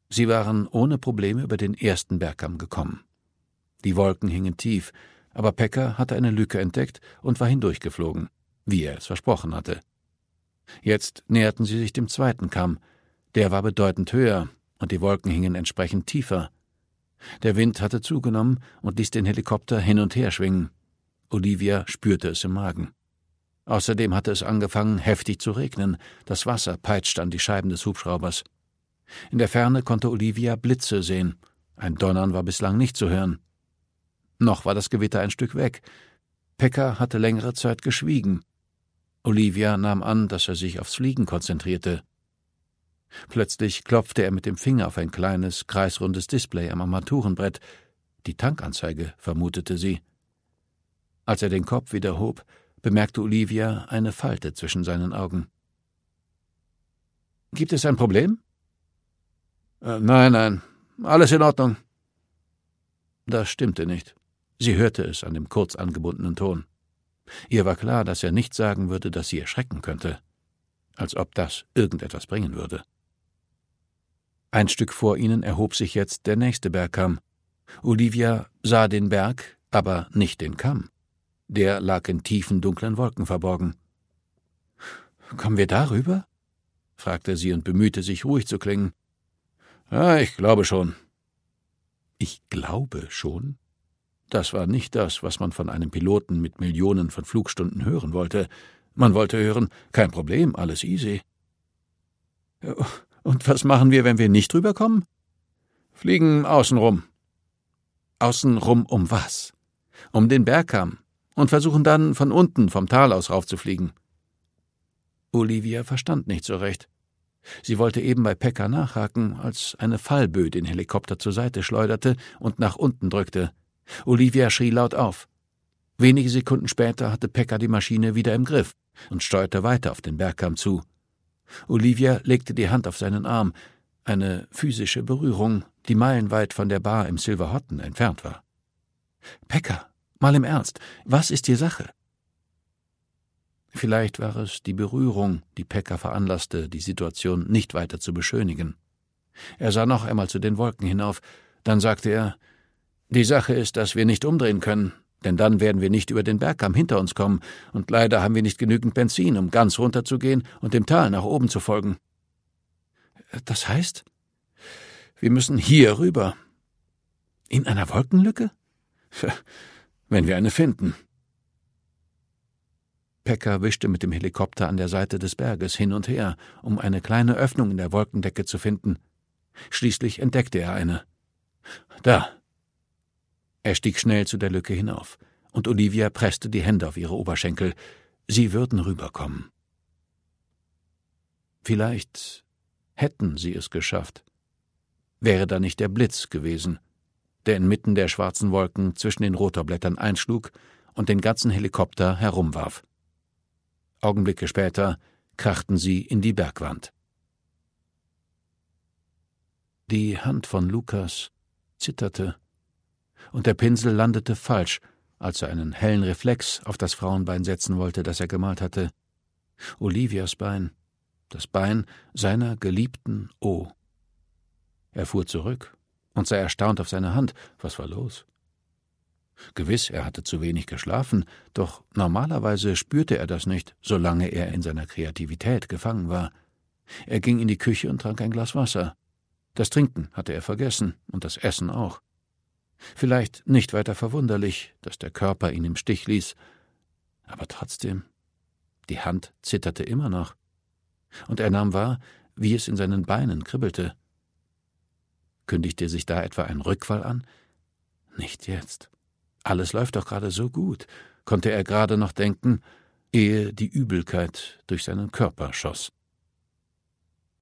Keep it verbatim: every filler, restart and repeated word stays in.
Sie waren ohne Probleme über den ersten Bergkamm gekommen. Die Wolken hingen tief, aber Pekka hatte eine Lücke entdeckt und war hindurchgeflogen, wie er es versprochen hatte. Jetzt näherten sie sich dem zweiten Kamm. Der war bedeutend höher, und die Wolken hingen entsprechend tiefer. Der Wind hatte zugenommen und ließ den Helikopter hin und her schwingen. Olivia spürte es im Magen. Außerdem hatte es angefangen, heftig zu regnen. Das Wasser peitschte an die Scheiben des Hubschraubers. In der Ferne konnte Olivia Blitze sehen. Ein Donnern war bislang nicht zu hören. Noch war das Gewitter ein Stück weg. Pekka hatte längere Zeit geschwiegen. Olivia nahm an, dass er sich aufs Fliegen konzentrierte. Plötzlich klopfte er mit dem Finger auf ein kleines, kreisrundes Display am Armaturenbrett. Die Tankanzeige, vermutete sie. Als er den Kopf wieder hob, bemerkte Olivia eine Falte zwischen seinen Augen. »Gibt es ein Problem?« äh, »Nein, nein, alles in Ordnung.« Das stimmte nicht. Sie hörte es an dem kurz angebundenen Ton. Ihr war klar, dass er nicht sagen würde, dass sie erschrecken könnte. Als ob das irgendetwas bringen würde. Ein Stück vor ihnen erhob sich jetzt der nächste Bergkamm. Olivia sah den Berg, aber nicht den Kamm. Der lag in tiefen, dunklen Wolken verborgen. »Kommen wir darüber?« fragte sie und bemühte sich, ruhig zu klingen. »Ja, ich glaube schon.« »Ich glaube schon?« Das war nicht das, was man von einem Piloten mit Millionen von Flugstunden hören wollte. Man wollte hören, kein Problem, alles easy. »Und was machen wir, wenn wir nicht rüberkommen?« »Fliegen außenrum.« »Außenrum um was?« »Um den Bergkamm. Und versuchen dann, von unten, vom Tal aus raufzufliegen.« Olivia verstand nicht so recht. Sie wollte eben bei Pekka nachhaken, als eine Fallböe den Helikopter zur Seite schleuderte und nach unten drückte. Olivia schrie laut auf. Wenige Sekunden später hatte Pekka die Maschine wieder im Griff und steuerte weiter auf den Bergkamm zu. Olivia legte die Hand auf seinen Arm, eine physische Berührung, die meilenweit von der Bar im Silver Houghton entfernt war. »Pekka, mal im Ernst, was ist die Sache?« Vielleicht war es die Berührung, die Pekka veranlasste, die Situation nicht weiter zu beschönigen. Er sah noch einmal zu den Wolken hinauf, dann sagte er, »Die Sache ist, dass wir nicht umdrehen können, denn dann werden wir nicht über den Bergkamm hinter uns kommen, und leider haben wir nicht genügend Benzin, um ganz runterzugehen und dem Tal nach oben zu folgen.« »Das heißt?« »Wir müssen hier rüber.« »In einer Wolkenlücke?« »Wenn wir eine finden.« Pekka wischte mit dem Helikopter an der Seite des Berges hin und her, um eine kleine Öffnung in der Wolkendecke zu finden. Schließlich entdeckte er eine. »Da!« Er stieg schnell zu der Lücke hinauf, und Olivia presste die Hände auf ihre Oberschenkel. Sie würden rüberkommen. Vielleicht hätten sie es geschafft. Wäre da nicht der Blitz gewesen, der inmitten der schwarzen Wolken zwischen den Rotorblättern einschlug und den ganzen Helikopter herumwarf. Augenblicke später krachten sie in die Bergwand. Die Hand von Lukas zitterte, und der Pinsel landete falsch, als er einen hellen Reflex auf das Frauenbein setzen wollte, das er gemalt hatte. Olivias Bein, das Bein seiner geliebten O. Er fuhr zurück und sah erstaunt auf seine Hand. Was war los? Gewiss, er hatte zu wenig geschlafen, doch normalerweise spürte er das nicht, solange er in seiner Kreativität gefangen war. Er ging in die Küche und trank ein Glas Wasser. Das Trinken hatte er vergessen und das Essen auch. Vielleicht nicht weiter verwunderlich, dass der Körper ihn im Stich ließ, aber trotzdem, die Hand zitterte immer noch, und er nahm wahr, wie es in seinen Beinen kribbelte. Kündigte sich da etwa ein Rückfall an? Nicht jetzt. Alles läuft doch gerade so gut, konnte er gerade noch denken, ehe die Übelkeit durch seinen Körper schoss.